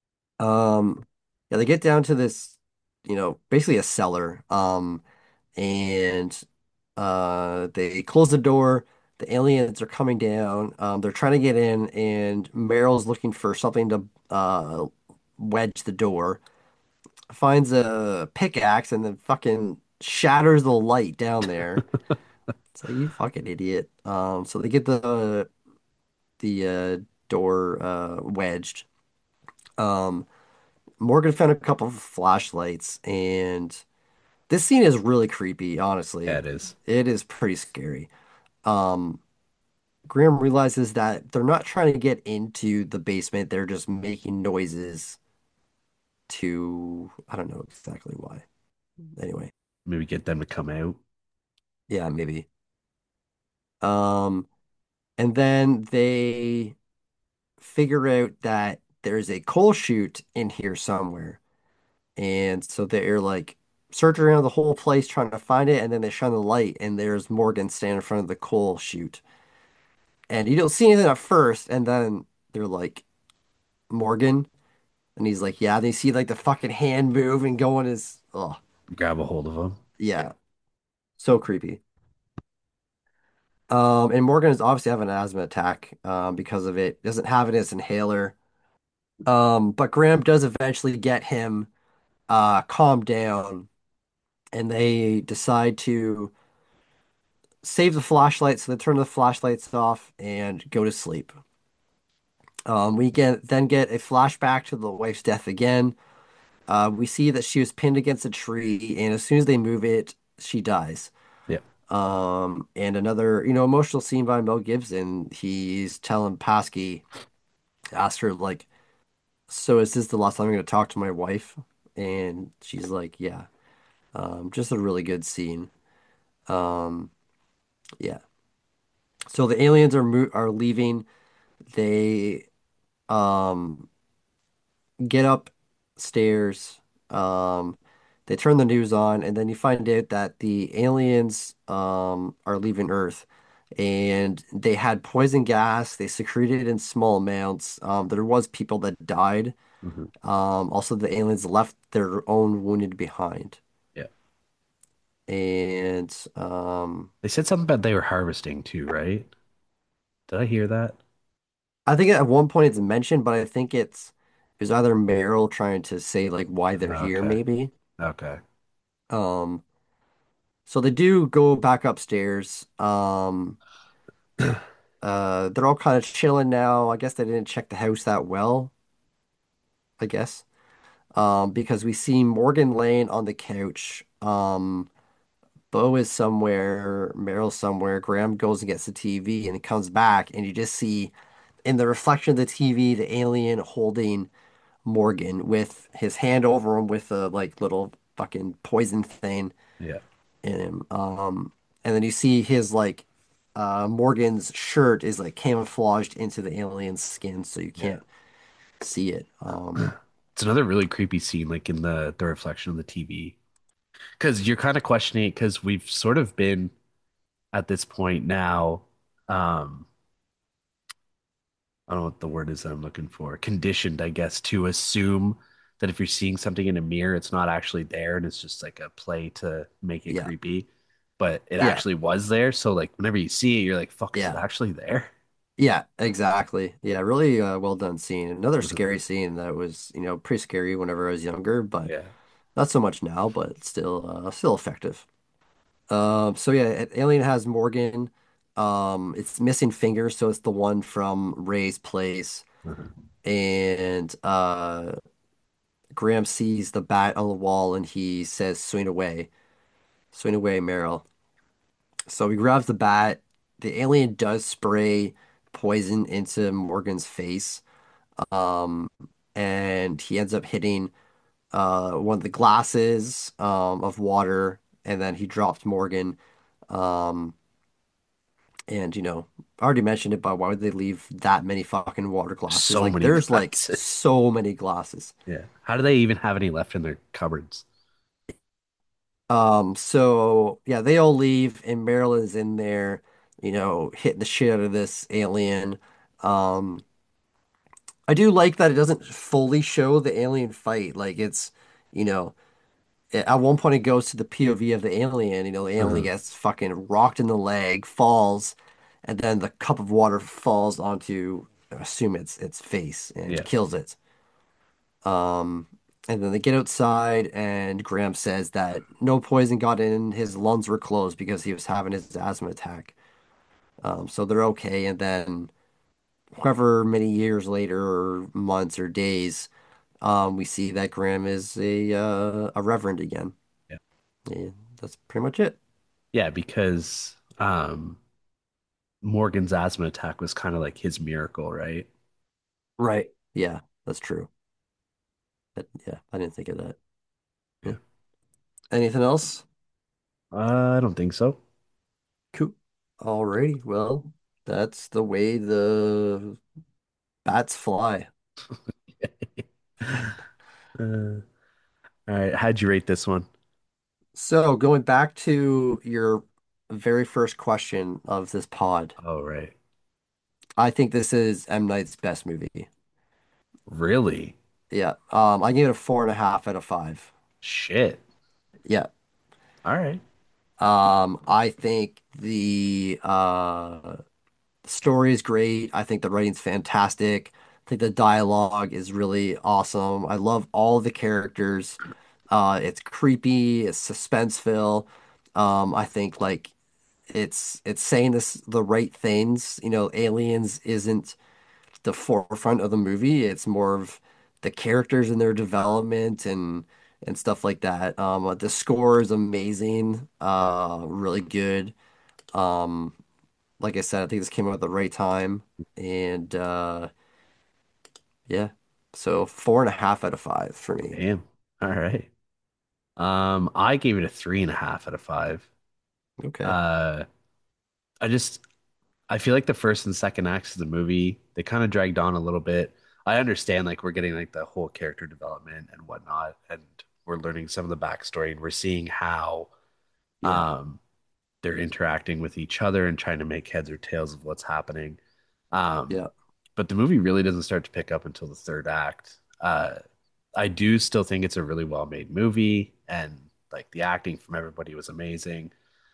Um yeah, they get down to this, you know, basically a cellar. Um and uh they close the door. The aliens are coming down. Um they're trying to get in and Meryl's looking for something to uh wedge the door. Finds a pickaxe and then fucking shatters the light down there. It's like you fucking idiot. Um, so they get the the uh, door uh, wedged. Um, Morgan found a couple of flashlights, and this scene is really creepy, Yeah, honestly. it is. It is pretty scary. Um, Graham realizes that they're not trying to get into the basement, they're just making noises to, I don't know exactly why. Anyway, Maybe get them to come out. yeah, maybe. Um, and then they figure out that there's a coal chute in here somewhere. And so they're like searching around the whole place trying to find it, and then they shine the light, and there's Morgan standing in front of the coal chute. And you don't see anything at first, and then they're like, Morgan? And he's like, yeah. And you see like the fucking hand move and go on his, oh, Grab a hold of them. yeah, so creepy. Um, and Morgan is obviously having an asthma attack um, because of it. Doesn't have it as inhaler. Um, but Graham does eventually get him uh, calmed down, and they decide to save the flashlight. So they turn the flashlights off and go to sleep. Um, we get then get a flashback to the wife's death again. Uh, we see that she was pinned against a tree, and as soon as they move it, she dies. Yeah. Um, and another, you know, emotional scene by Mel Gibson. He's telling Pasky, asked her like, "So is this the last time I'm going to talk to my wife?" And she's like, "Yeah." Um, just a really good scene. Um, yeah. So the aliens are mo are leaving. They um get upstairs. Um, they turn the news on, and then you find out that the aliens um are leaving Earth, and they had poison gas. They secreted it in small amounts. Um, there was people that died. Hmm. Um, also the aliens left their own wounded behind, Yeah. and um, They said something about they were harvesting too, right? Did I hear that? I think at one point it's mentioned, but I think it's it was either Meryl trying to say like why they're here, Okay. maybe. Okay. Um. So they do go back upstairs. Um, uh, they're all kind of chilling now. I guess they didn't check the house that well, I guess. Um, because we see Morgan laying on the couch. Um, Bo is somewhere, Meryl's somewhere. Graham goes and gets the T V and he comes back, and you just see in the reflection of the T V the alien holding Morgan with his hand over him with a like little fucking poison thing Yeah. in him. Um, and then you see his like uh Morgan's shirt is like camouflaged into the alien's skin, so you Yeah. can't see it. Um, It's another really creepy scene, like in the the reflection of the T V, because you're kind of questioning it because we've sort of been at this point now. Um, I don't know what the word is that I'm looking for. Conditioned, I guess, to assume that if you're seeing something in a mirror, it's not actually there and it's just like a play to make it yeah, creepy. But it yeah, actually was there. So like whenever you see it, you're like, fuck, is it yeah, actually there? yeah, exactly. Yeah, really uh, well done scene. Another Mhm. scary scene that was, you know, pretty scary whenever I was younger, but Yeah. not so much now, but still uh, still effective. Um, so yeah, Alien has Morgan. Um, it's missing fingers, so it's the one from Ray's place. Mhm. And uh Graham sees the bat on the wall and he says, swing away, swing away, Meryl. So he grabs the bat. The alien does spray poison into Morgan's face. Um, and he ends up hitting uh one of the glasses um of water, and then he drops Morgan. Um, and you know, I already mentioned it, but why would they leave that many fucking water glasses? So Like many there's like glasses. so many glasses. Yeah. How do they even have any left in their cupboards? Um, so yeah, they all leave and Marilyn's in there, you know, hitting the shit out of this alien. Um, I do like that it doesn't fully show the alien fight. Like it's, you know, at one point it goes to the P O V of the alien, you know, the alien Uh-huh. gets fucking rocked in the leg, falls, and then the cup of water falls onto, I assume it's its face and Yeah. kills it. Um, and then they get outside, and Graham says that no poison got in, his lungs were closed because he was having his asthma attack. Um, so they're okay. And then, however many years later, or months or days, um, we see that Graham is a uh, a reverend again. Yeah. Yeah, that's pretty much it. Yeah, because um Morgan's asthma attack was kind of like his miracle, right? Right. Yeah, that's true. But yeah, I didn't think of that. Yeah. Huh. Anything else? Uh, I don't think so. Cool. Alrighty. Well, that's the way the bats fly. Uh, all right. How'd you rate this one? So going back to your very first question of this pod, Oh, right. I think this is M. Night's best movie. Really? Yeah. Um, I give it a four and a half out of five. Shit. Yeah. All right. Um, I think the uh story is great. I think the writing's fantastic. I think the dialogue is really awesome. I love all the characters. Uh, it's creepy, it's suspenseful. Um, I think like it's it's saying this the right things. You know, Aliens isn't the forefront of the movie. It's more of the characters and their development and and stuff like that. Um, the score is amazing, uh, really good. Um, like I said, I think this came out at the right time, and uh, yeah, so four and a half out of five for me. Damn. All right. Um, I gave it a three and a half out of five. Okay. Uh, I just I feel like the first and second acts of the movie, they kind of dragged on a little bit. I understand like we're getting like the whole character development and whatnot, and we're learning some of the backstory and we're seeing how Yeah. um they're interacting with each other and trying to make heads or tails of what's happening. Um, Yeah. but the movie really doesn't start to pick up until the third act. Uh, I do still think it's a really well made movie, and like the acting from everybody was amazing.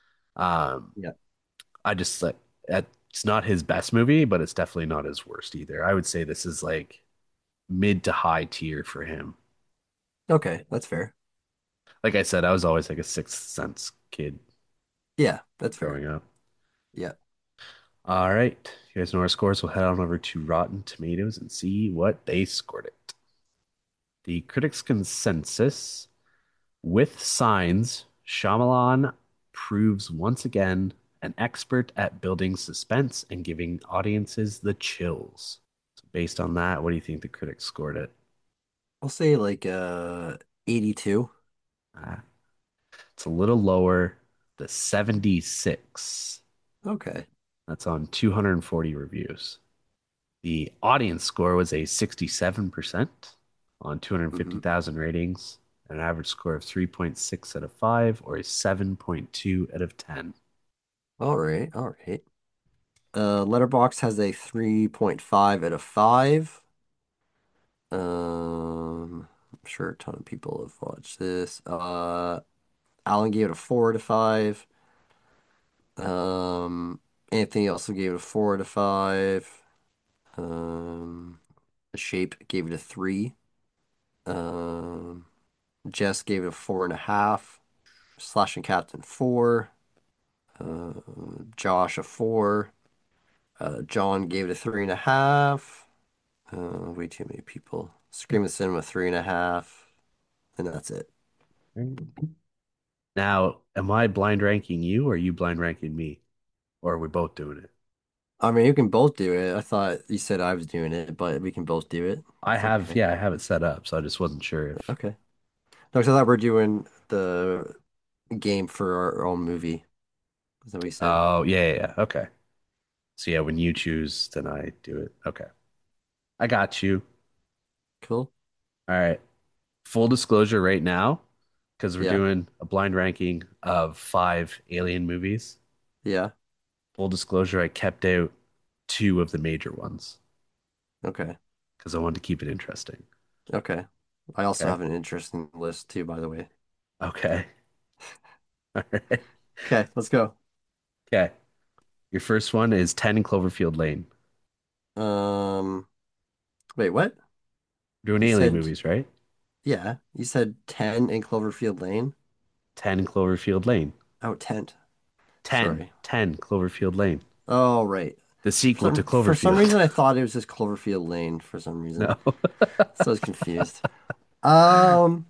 Um, Yeah. I just like it's not his best movie, but it's definitely not his worst either. I would say this is like mid to high tier for him. Okay, that's fair. Like I said, I was always like a Sixth Sense kid Yeah, that's fair. growing up. Yeah. All right, you guys know our scores. We'll head on over to Rotten Tomatoes and see what they scored it. The critics' consensus with Signs, Shyamalan proves once again an expert at building suspense and giving audiences the chills. So based on that, what do you think the critics scored it? I'll say like uh eighty-two. Uh, it's a little lower, the seventy-six. Okay. That's on two hundred forty reviews. The audience score was a sixty-seven percent on Hmm. two hundred fifty thousand ratings, an average score of three point six out of five or a seven point two out of ten. All right. All right. Uh, Letterbox has a three point five out of five. Um, I'm sure a ton of people have watched this. Uh, Alan gave it a four out of five. Um, Anthony also gave it a four out of five. Um, The Shape gave it a three. Um, Jess gave it a four and a half. Slashing Captain four. Uh, Josh a four. Uh, John gave it a three and a half. Uh, way too many people. Scream of Cinema three and a half. And that's it. Now, am I blind ranking you or are you blind ranking me? Or are we both doing it? I mean, you can both do it. I thought you said I was doing it, but we can both do it. I It's have, okay. yeah, I have it set up, so I just wasn't sure if. Okay. No, 'cause I thought we're doing the game for our own movie. Is that what you said? Oh, yeah, yeah, yeah. Okay. So yeah, when you choose, then I do it. Okay. I got you. Cool. All right. Full disclosure right now, because we're Yeah. doing a blind ranking of five Alien movies. Yeah. Full disclosure, I kept out two of the major ones Okay. because I wanted to keep it interesting. Okay. I also Okay. have an interesting list too, by the way. Okay. All right. Okay, let's go. Okay. Your first one is ten Cloverfield Lane. Um, Wait, what? We're doing You Alien said, movies, right? yeah, you said ten in Cloverfield Lane? ten Cloverfield Lane. Oh, tent. ten. Sorry. ten Cloverfield Lane. Oh, right. The For sequel to some for some Cloverfield. reason I thought it was just Cloverfield Lane for some reason. No. So I was confused. Um,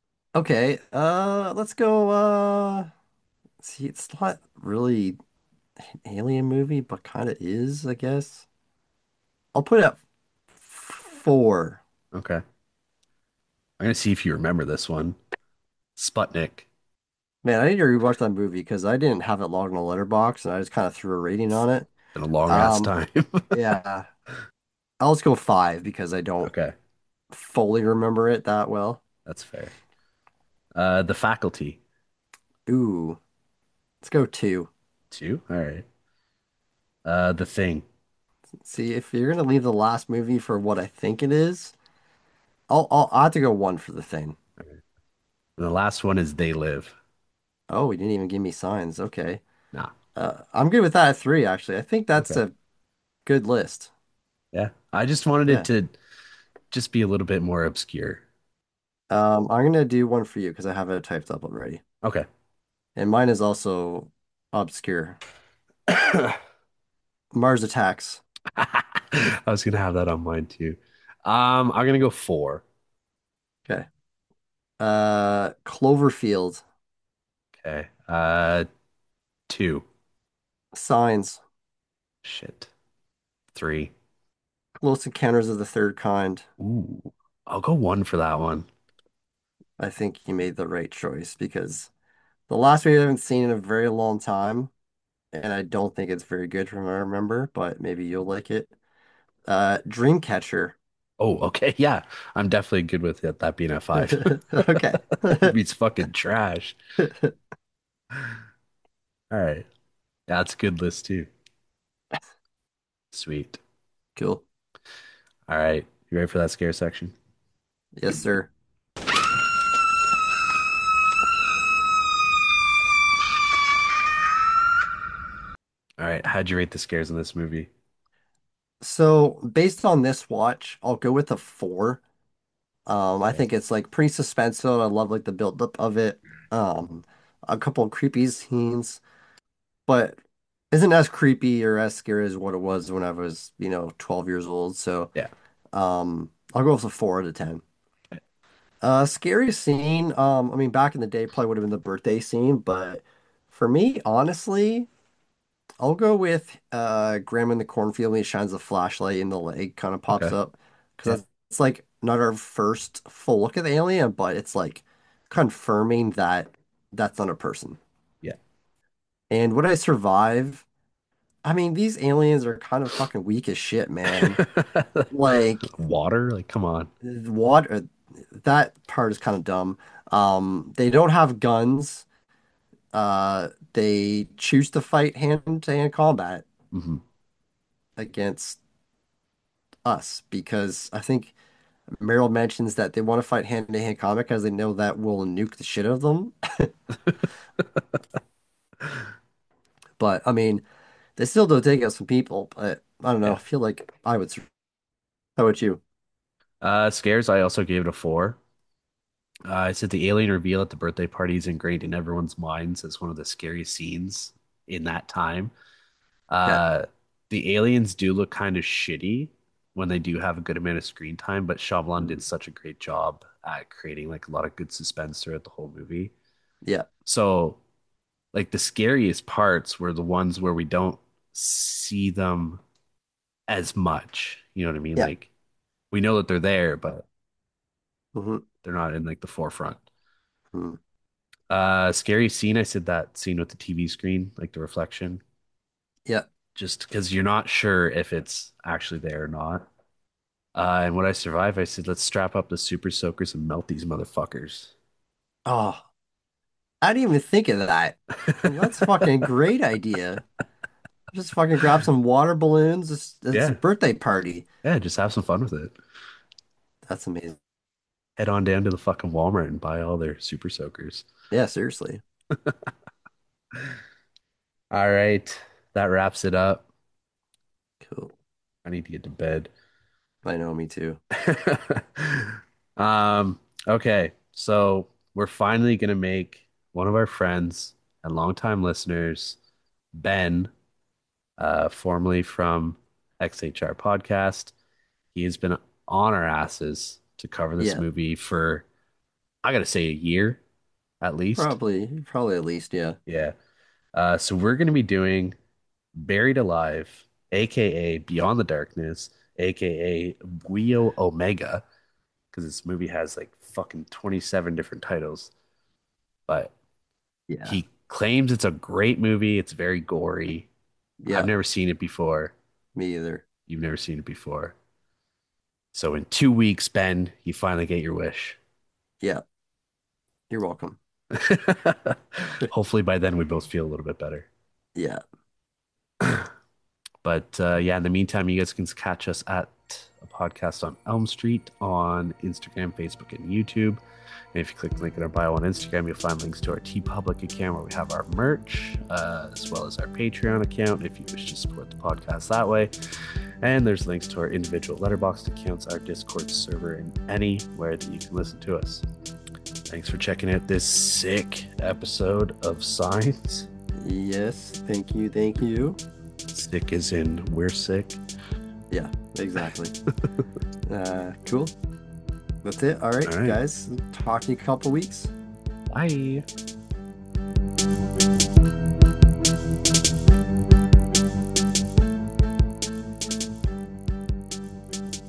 okay. Uh, let's go uh see it's not really Alien movie, but kind of is, I guess. I'll put it at four. Okay. I'm gonna see if you remember this one. Sputnik. Man, I need to rewatch that movie because I didn't have it logged in a letterbox and I just kind of threw a rating on it. Been a long ass Um, time. yeah, I'll just go five because I don't Okay, fully remember it that well. that's fair. Uh, The Faculty. Ooh, let's go two. Two. All right. Uh, The Thing. See, if you're gonna leave the last movie for what I think it is, I'll I'll, I'll have to go one for the thing. All right. And the last one is They Live. Oh, he didn't even give me signs. Okay. Nah. Uh, I'm good with that at three, actually. I think that's Okay. a good list. Yeah. I just wanted it Yeah. to just be a little bit more obscure. Um, I'm gonna do one for you because I have it typed up already. Okay. And mine is also obscure. Mars Attacks. I was gonna have that on mine too. Um, I'm gonna go four. Okay. Uh, Cloverfield. Okay. Uh, two. Signs. Shit. Three. Close Encounters of the Third Kind. Ooh. I'll go one for that one. I think you made the right choice because the last movie I haven't seen in a very long time, and I don't think it's very good from what I remember, but maybe you'll like it. Uh, Dreamcatcher. Oh, okay. Yeah. I'm definitely good with it, that being a five. Okay. Movie's fucking trash. All right. Yeah, that's a good list too. Sweet. Cool. All right. You ready for that scare section? Yes, sir. All right. How'd you rate the scares in this movie? So based on this watch, I'll go with a four. Um, I Okay. think it's like pretty suspenseful. I love like the build up of it. Um, a couple of creepy scenes, but isn't as creepy or as scary as what it was when I was, you know, twelve years old. So, Yeah. um, I'll go with a four out of ten. Uh, scariest scene. Um, I mean, back in the day, probably would have been the birthday scene, but for me, honestly, I'll go with uh Grandma in the cornfield when he shines the flashlight and the leg kind of pops Okay. up because Yeah. that's it's like not our first full look at the alien, but it's like confirming that that's not a person. Yeah. And would I survive? I mean, these aliens are kind of fucking weak as shit, man. Like Water? Like, come on. what? uh, That part is kind of dumb. Um, they don't have guns. Uh, they choose to fight hand to hand combat Hmm. against us because I think Meryl mentions that they want to fight hand-to-hand combat because they know that will nuke the shit out of them. But I mean, they still do take out some people. But I don't know. I Yeah. feel like I would. sur- How about you? Uh, scares, I also gave it a four. Uh, I said the alien reveal at the birthday party is ingrained in everyone's minds as one of the scariest scenes in that time. Okay. Uh, the aliens do look kind of shitty when they do have a good amount of screen time, but Shyamalan did Mm. such a great job at creating like a lot of good suspense throughout the whole movie. Yeah. So, like the scariest parts were the ones where we don't see them as much. You know what I mean? Yeah. Like we know that they're there, but Hmm. they're not in like the forefront. Hmm. Uh, scary scene. I said that scene with the T V screen, like the reflection, Yeah. just because you're not sure if it's actually there or not. Uh, and when I survive, I said, let's strap up the super soakers and melt these motherfuckers. Oh, I didn't even think of that. That's a fucking great idea. Just fucking grab some water balloons. It's, it's a Yeah, birthday party. yeah, just have some fun with it. That's amazing. Head on down to the fucking Walmart and buy all their super soakers. Yeah, seriously. All right, that wraps it up. Cool. I need to get to bed. I know, me too. Um, okay, so we're finally gonna make one of our friends and longtime listeners, Ben, uh, formerly from X H R Podcast. He has been on our asses to cover this Yeah, movie for, I gotta say, a year at least. probably, probably at least, yeah. Yeah. Uh, so we're gonna be doing. Buried Alive, aka Beyond the Darkness, aka Wio Omega, because this movie has like fucking twenty-seven different titles. But Yeah. he claims it's a great movie. It's very gory. I've Yeah. never seen it before. Me either. You've never seen it before. So in two weeks, Ben, you finally get your wish. Yeah. You're welcome. Hopefully by then we both feel a little bit better. Yeah. But uh, yeah, in the meantime, you guys can catch us at a podcast on Elm Street on Instagram, Facebook, and YouTube. And if you click the link in our bio on Instagram, you'll find links to our TeePublic account where we have our merch, uh, as well as our Patreon account if you wish to support the podcast that way. And there's links to our individual Letterboxd accounts, our Discord server, and anywhere that you can listen to us. Thanks for checking out this sick episode of Signs. Yes. Thank you. Thank you. Sick is in we're sick. Yeah, exactly. uh, cool. That's it. All right, All right. guys. Talk to you in a couple weeks. Bye.